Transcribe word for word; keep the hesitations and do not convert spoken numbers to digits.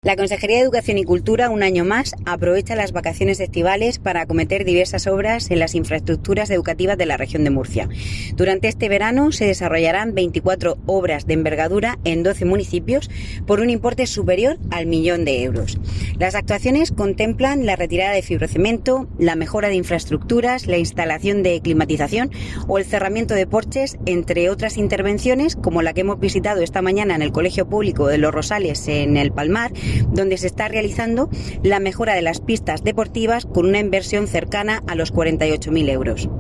La Consejería de Educación y Cultura, un año más, aprovecha las vacaciones estivales para acometer diversas obras en las infraestructuras educativas de la región de Murcia. Durante este verano se desarrollarán veinticuatro obras de envergadura en doce municipios por un importe superior al millón de euros. Las actuaciones contemplan la retirada de fibrocemento, la mejora de infraestructuras, la instalación de climatización o el cerramiento de porches, entre otras intervenciones como la que hemos visitado esta mañana en el Colegio Público de Los Rosales en el Palmar, donde se está realizando la mejora de las pistas deportivas con una inversión cercana a los cuarenta y ocho mil euros.